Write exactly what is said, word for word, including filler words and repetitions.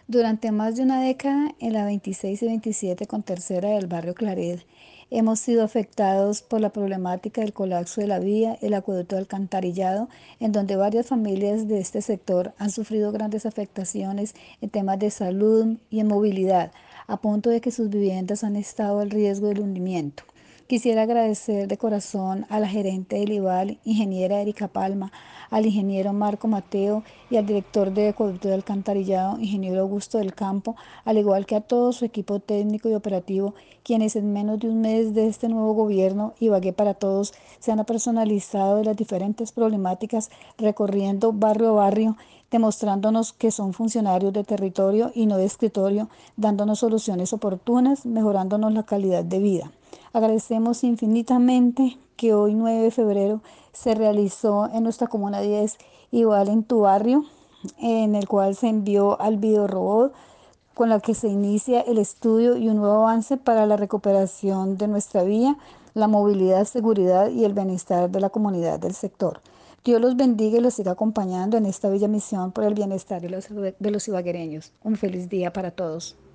Durante más de una década, en la veintiséis y veintisiete con tercera del barrio Claret, hemos sido afectados por la problemática del colapso de la vía, el acueducto de alcantarillado, en donde varias familias de este sector han sufrido grandes afectaciones en temas de salud y en movilidad, a punto de que sus viviendas han estado al riesgo del hundimiento. Quisiera agradecer de corazón a la gerente del IVAL, ingeniera Erika Palma, al ingeniero Marco Mateo y al director de Acueducto de Alcantarillado, ingeniero Augusto del Campo, al igual que a todo su equipo técnico y operativo, quienes en menos de un mes de este nuevo gobierno Ibagué para Todos se han personalizado de las diferentes problemáticas, recorriendo barrio a barrio, demostrándonos que son funcionarios de territorio y no de escritorio, dándonos soluciones oportunas, mejorándonos la calidad de vida. Agradecemos infinitamente que hoy nueve de febrero se realizó en nuestra Comuna diez, igual en tu barrio, en el cual se envió al videorobot con la que se inicia el estudio y un nuevo avance para la recuperación de nuestra vía, la movilidad, seguridad y el bienestar de la comunidad del sector. Dios los bendiga y los siga acompañando en esta bella misión por el bienestar de los, de los ibaguereños. Un feliz día para todos.